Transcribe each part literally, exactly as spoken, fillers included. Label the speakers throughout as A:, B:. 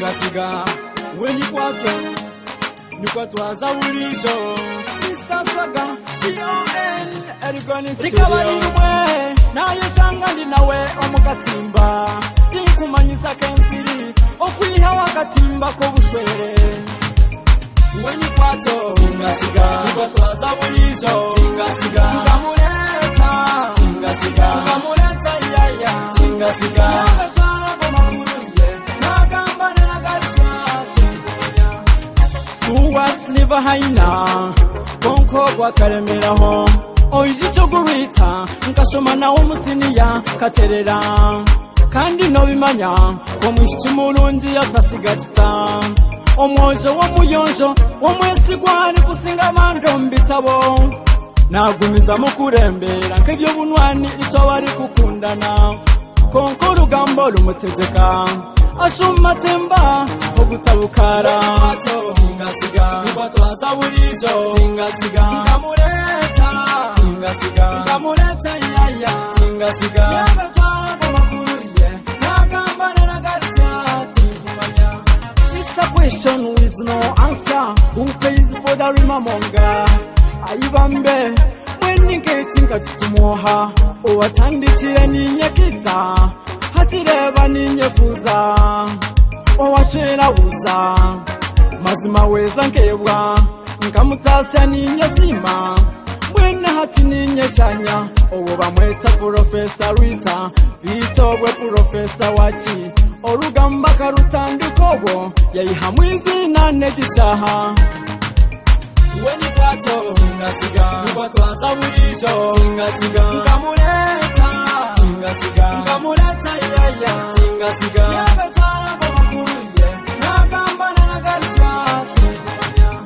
A: Siga siga when you kwato ni kwato azawurijo Mister Saga T O N Erigoni Rikabari mwe na yeshanga ndi nawe omukatimba tinkumanyisa kensiri okwiha wakatimba ko bushwere when you kwato siga siga ni kwato azawurijo siga siga ngamureta siga siga ngamureta yaya siga siga Wax never haina konko kwa karemeraho oyijo gurita nkashoma na umusiniya katerera kandi no bimanya ko mwishiki mulungi yatasigatita omwojo wo muyonjo wo mwesigwari kusinga mando mbitabo nagumiza mu kurembera nk'ibyo bunwani icyo bari kukundana konko rugambo rumutezeka ashuma temba ogutabukara singa siga nibato azawurijo singa siga ngamureta singa siga ngamureta yaya singa siga yagatwara ko makuriye nagamba naragarya tinkumanya. It's a question with no answer. Who pays for the rimamonga ayibambe mwenike chinka chitumuha owatandikire ninyekita hatireba ninyefuza owashera buza mazima weza nkebwa nkamutasya ninyesima mwene hati ninyeshanya owo bamweta Professor Rita bitobwe Professor wachi orugamba karutandikobo yayihamwizi nanegishaha weni kwato singa siga kwato azawurijo singa siga ngamureta singa siga ngamureta yaya singa siga yagatwara ko makuriye nagamba naragarya tinkumanya.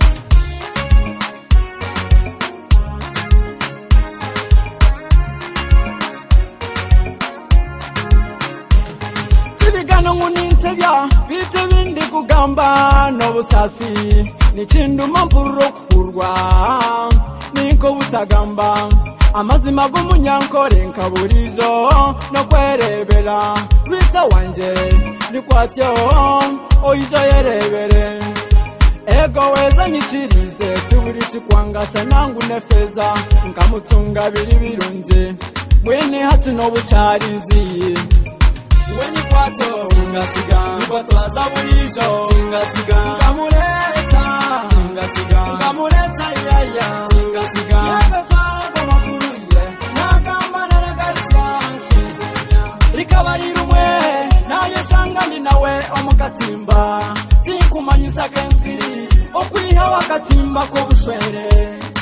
A: Tibigano ngunintebya bitebindi kugamba no busasi Nichindu mampuro kurwa niko butagamba amazima g'umunyankore nkaburizo no kwerebera Rita wanje nikwatyo oyizo yerebere ego weza nichirize tuburi chikwangasha nangu nefeza nkamutunga biri birunje mwene hati no bucharizi weni kwato singa siga nikwato azawurijo singa siga ngamureta singa siga ngamureta yaya singa siga yagatwara ko makuriye nagamba naragarya tinkumanya. Rikabari rumwe naye shanga ni nawe omukatimba tinkumanyisa kensiri okwiha wakatimba ko bushwere